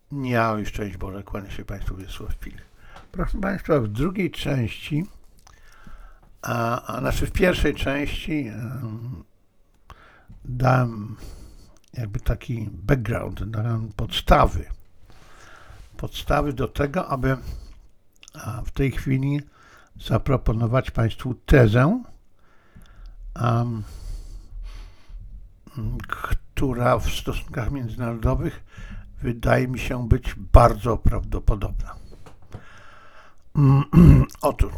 Ja szczęść Boże, kłaniam się Państwu Wiesławili. Proszę Państwa, w drugiej części, znaczy w pierwszej części dałem jakby taki background, dałem podstawy do tego, aby w tej chwili zaproponować Państwu tezę, która w stosunkach międzynarodowych wydaje mi się być bardzo prawdopodobna. Otóż,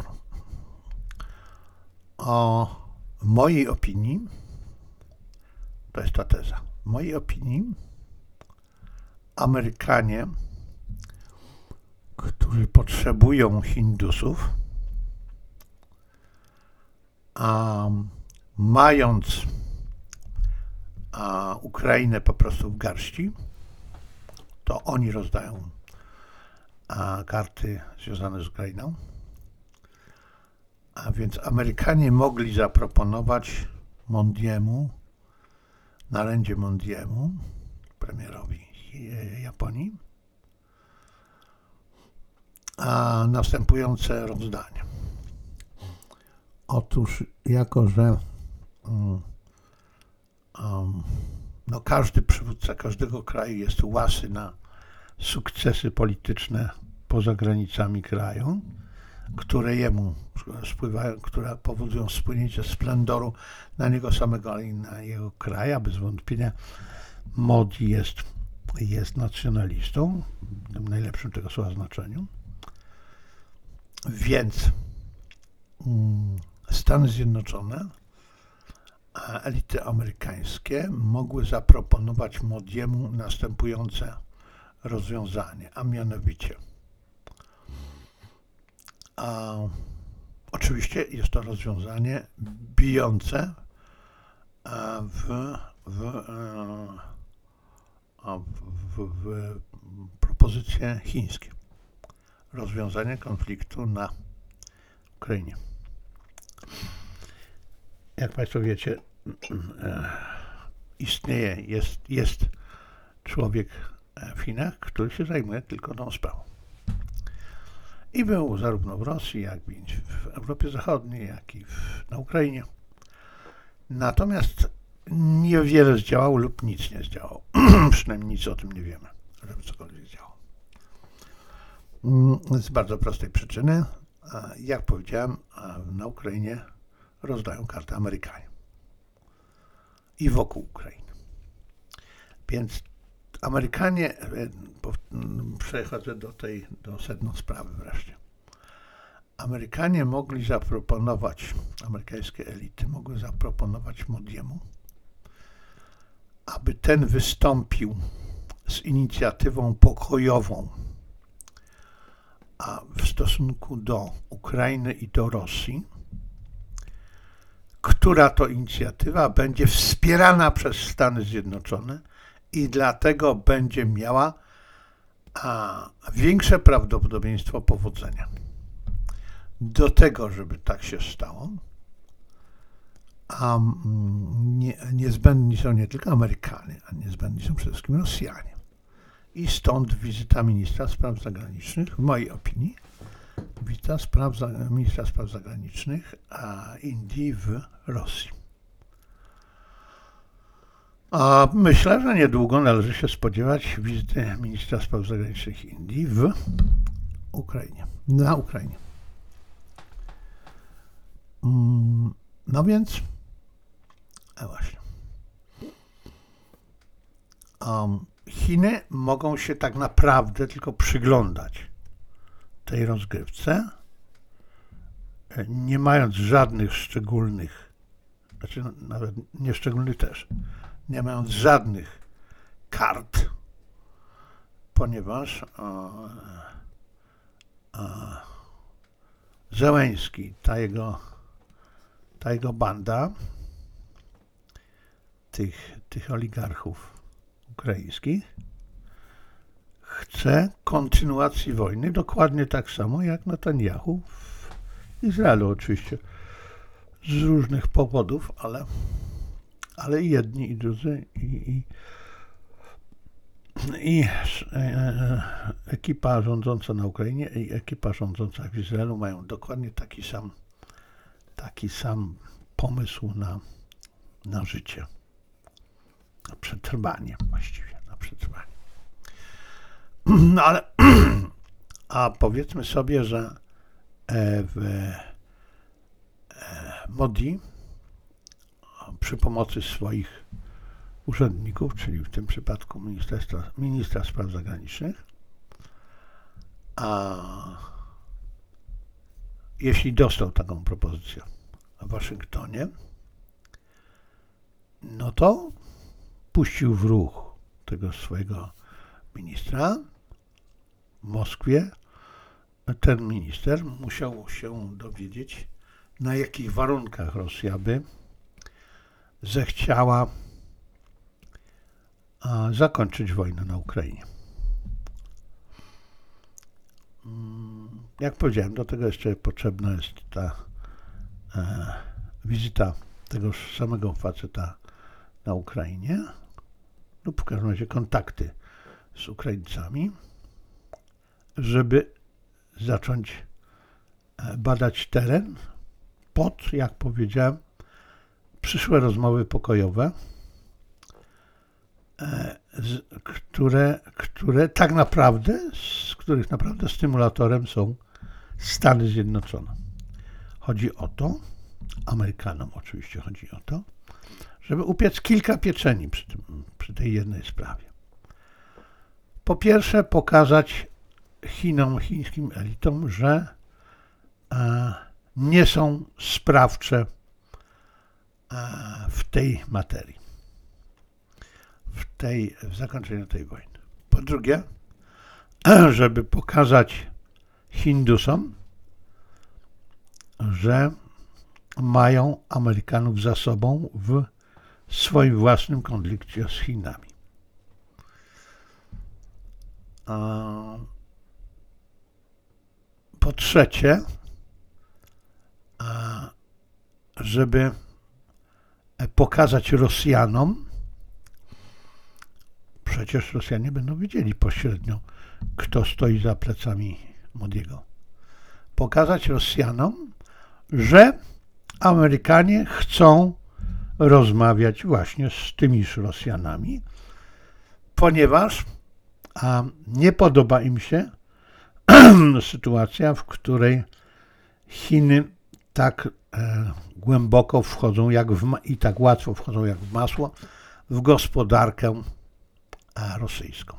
o mojej opinii, to jest ta teza, w mojej opinii Amerykanie, którzy potrzebują Hindusów, mając Ukrainę po prostu w garści, to oni rozdają karty związane z Ukrainą. A więc Amerykanie mogli zaproponować Mondiemu, Narendzie Mondiemu, premierowi Japonii, następujące rozdanie. Otóż, jako że każdy przywódca każdego kraju jest łasy na sukcesy polityczne poza granicami kraju, które jemu spływają, które powodują spłynięcie splendoru na niego samego, ale i na jego kraj, a bez wątpienia Modi jest nacjonalistą, w najlepszym tego słowa znaczeniu. Więc Stany Zjednoczone, elity amerykańskie mogły zaproponować Modiemu następujące rozwiązanie, a mianowicie oczywiście jest to rozwiązanie bijące w propozycje chińskie. Rozwiązanie konfliktu na Ukrainie. Jak Państwo wiecie, jest człowiek w Chinach, który się zajmuje tylko tą sprawą. I był zarówno w Rosji, jak i w Europie Zachodniej, jak i na Ukrainie. Natomiast niewiele zdziałał lub nic nie zdziałał. Przynajmniej nic o tym nie wiemy, żeby cokolwiek zdziałał. Z bardzo prostej przyczyny, jak powiedziałem, na Ukrainie rozdają karty Amerykanie i wokół Ukrainy. Więc Amerykanie, przechodzę do sedna sprawy wreszcie. Amerykanie mogli zaproponować, amerykańskie elity mogły zaproponować Modiemu, aby ten wystąpił z inicjatywą pokojową w stosunku do Ukrainy i do Rosji, która to inicjatywa będzie wspierana przez Stany Zjednoczone i dlatego będzie miała większe prawdopodobieństwo powodzenia. Do tego, żeby tak się stało, niezbędni są nie tylko Amerykanie, a niezbędni są przede wszystkim Rosjanie. I stąd wizyta ministra spraw zagranicznych, w mojej opinii, wizyta ministra spraw zagranicznych Indii w Rosji. Myślę, że niedługo należy się spodziewać wizyty ministra spraw zagranicznych Indii w Ukrainie, na Ukrainie. No więc, właśnie. Chiny mogą się tak naprawdę tylko przyglądać tej rozgrywce, nie mając żadnych szczególnych, znaczy nawet nieszczególnych też, nie mając żadnych kart, ponieważ Zełenski, ta jego banda tych oligarchów ukraińskich chce kontynuacji wojny dokładnie tak samo jak Netanjahu w Izraelu, oczywiście z różnych powodów, ale i jedni i drudzy i I ekipa rządząca na Ukrainie i ekipa rządząca w Izraelu mają dokładnie taki sam pomysł na życie, na przetrwanie właściwie, na przetrwanie. No ale, a powiedzmy sobie, że w Modi przy pomocy swoich urzędników, czyli w tym przypadku ministra spraw zagranicznych, a jeśli dostał taką propozycję w Waszyngtonie, no to puścił w ruch tego swojego ministra w Moskwie. Ten minister musiał się dowiedzieć, na jakich warunkach Rosja by zechciała zakończyć wojnę na Ukrainie. Jak powiedziałem, do tego jeszcze potrzebna jest ta wizyta tegoż samego faceta na Ukrainie lub w każdym razie kontakty z Ukraińcami, żeby zacząć badać teren pod, jak powiedziałem, przyszłe rozmowy pokojowe, z których naprawdę stymulatorem są Stany Zjednoczone. Chodzi o to, Amerykanom oczywiście chodzi o to, żeby upiec kilka pieczeni przy tej jednej sprawie. Po pierwsze, pokazać chińskim elitom, że nie są sprawcze w tej materii, w zakończeniu tej wojny. Po drugie, żeby pokazać Hindusom, że mają Amerykanów za sobą w swoim własnym konflikcie z Chinami. Po trzecie, żeby pokazać Rosjanom, przecież Rosjanie będą wiedzieli pośrednio, kto stoi za plecami Modiego. Pokazać Rosjanom, że Amerykanie chcą rozmawiać właśnie z tymiż Rosjanami, ponieważ nie podoba im się sytuacja, w której Chiny tak głęboko wchodzą i tak łatwo wchodzą jak w masło w gospodarkę rosyjską.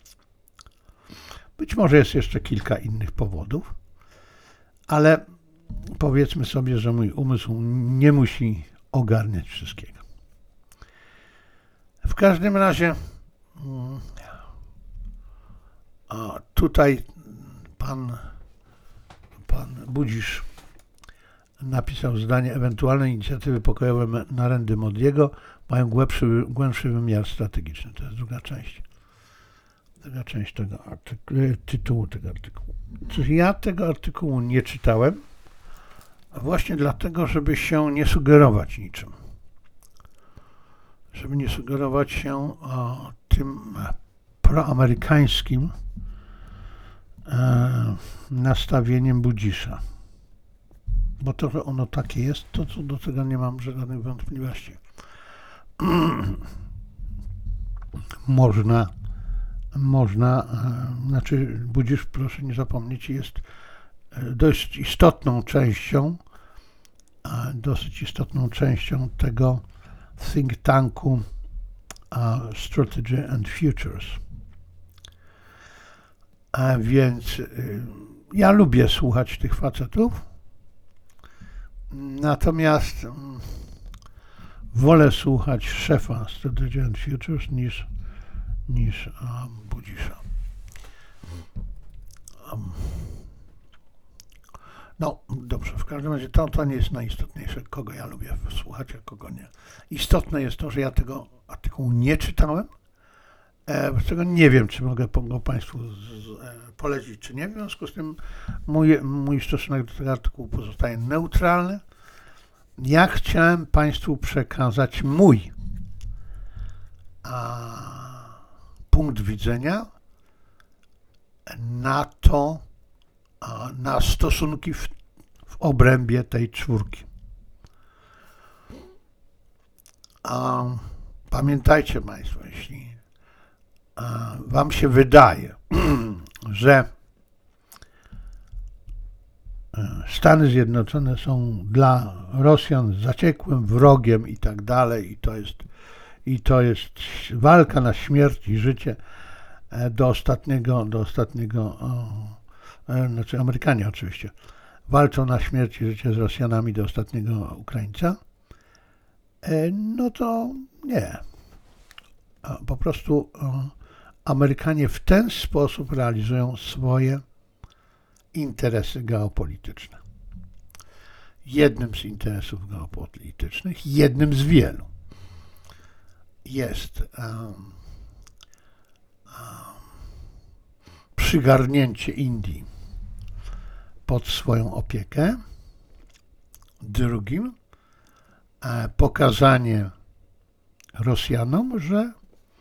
Być może jest jeszcze kilka innych powodów, ale powiedzmy sobie, że mój umysł nie musi ogarniać wszystkiego. W każdym razie tutaj pan Budzisz napisał zdanie: ewentualne inicjatywy pokojowe na rędy Modiego mają głębszy wymiar strategiczny. To jest druga część tego tytułu tego artykułu. Ja tego artykułu nie czytałem właśnie dlatego, żeby się nie sugerować niczym. Żeby nie sugerować się tym proamerykańskim nastawieniem Budzisza. Bo to, że ono takie jest, to do tego nie mam żadnych wątpliwości. Znaczy Budzisz, proszę nie zapomnieć, jest dosyć istotną częścią tego think tanku Strategy and Futures. A więc ja lubię słuchać tych facetów, natomiast wolę słuchać szefa Strategy and Futures niż Budzisza. No dobrze, w każdym razie to nie jest najistotniejsze, kogo ja lubię słuchać, a kogo nie. Istotne jest to, że ja tego artykułu nie czytałem, z czego nie wiem, czy mogę go Państwu polecić, czy nie. W związku z tym mój stosunek do tego artykułu pozostaje neutralny. Ja chciałem Państwu przekazać mój punkt widzenia na to, na stosunki w obrębie tej czwórki. Pamiętajcie Państwo, jeśli Wam się wydaje, że Stany Zjednoczone są dla Rosjan zaciekłym wrogiem i tak dalej, i to jest walka na śmierć i życie do ostatniego, znaczy Amerykanie oczywiście, walczą na śmierć i życie z Rosjanami do ostatniego Ukraińca, no to nie. Po prostu Amerykanie w ten sposób realizują swoje interesy geopolityczne. Jednym z interesów geopolitycznych, jednym z wielu, jest przygarnięcie Indii pod swoją opiekę. Drugim pokazanie Rosjanom, że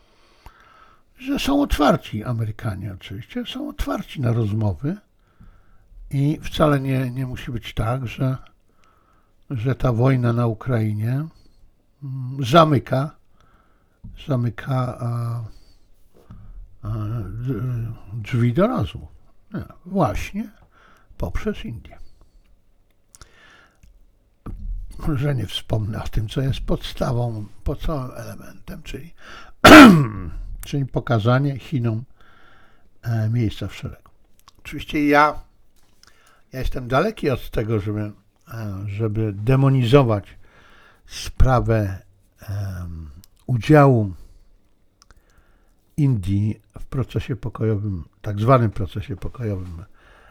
są otwarci, Amerykanie oczywiście, są otwarci na rozmowy i wcale nie musi być tak, że ta wojna na Ukrainie zamyka drzwi do rozmów. Nie, właśnie poprzez Indię. Że nie wspomnę o tym, co jest podstawą, podstawowym elementem, czyli pokazanie Chinom miejsca w szeregu. Oczywiście ja jestem daleki od tego, żeby demonizować sprawę udziału Indii w procesie pokojowym, tak zwanym procesie pokojowym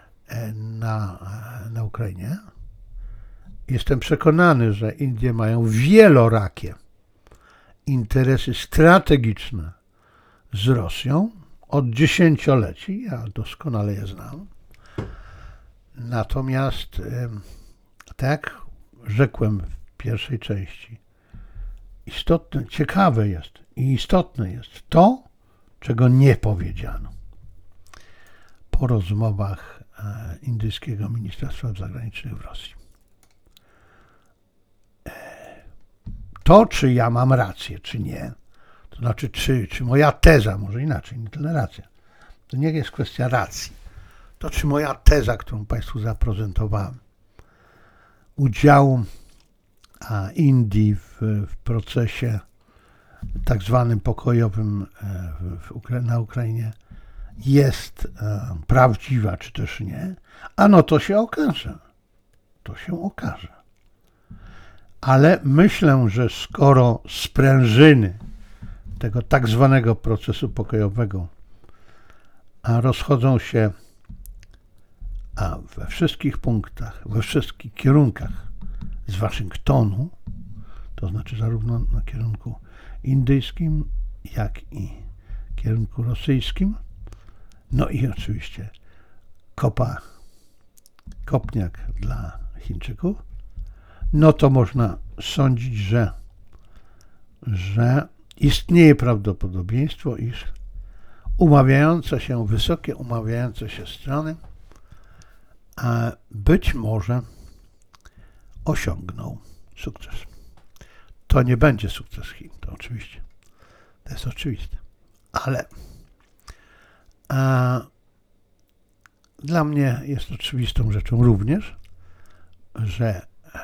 na Ukrainie. Jestem przekonany, że Indie mają wielorakie interesy strategiczne z Rosją od dziesięcioleci, ja doskonale je znam. Natomiast, tak jak rzekłem w pierwszej części, ciekawe jest i istotne jest to, czego nie powiedziano po rozmowach indyjskiego Ministra Spraw Zagranicznych w Rosji. To, czy ja mam rację, czy nie, to znaczy, czy moja teza, może inaczej, nie tyle racja, to nie jest kwestia racji, to czy moja teza, którą Państwu zaprezentowałem, udziału Indii w procesie tak zwanym pokojowym na Ukrainie jest prawdziwa, czy też nie, no to się okaże. To się okaże. Ale myślę, że skoro sprężyny tego tak zwanego procesu pokojowego rozchodzą się we wszystkich punktach, we wszystkich kierunkach z Waszyngtonu, to znaczy zarówno na kierunku indyjskim, jak i kierunku rosyjskim, no i oczywiście kopniak dla Chińczyków, no to można sądzić, że istnieje prawdopodobieństwo, iż wysokie umawiające się strony być może osiągną sukces. To nie będzie sukces Chin, to oczywiście. To jest oczywiste. Ale dla mnie jest oczywistą rzeczą również, że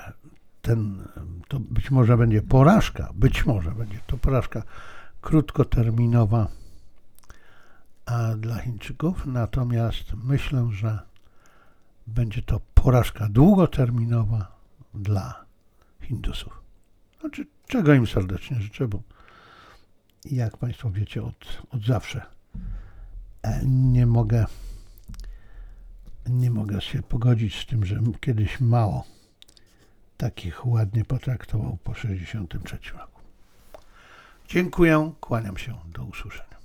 to być może będzie porażka krótkoterminowa dla Chińczyków, natomiast myślę, że będzie to porażka długoterminowa dla Hindusów. Znaczy, czego im serdecznie życzę, bo jak Państwo wiecie, od zawsze nie mogę się pogodzić z tym, że kiedyś Mao takich ładnie potraktował po 1963 roku. Dziękuję, kłaniam się, do usłyszenia.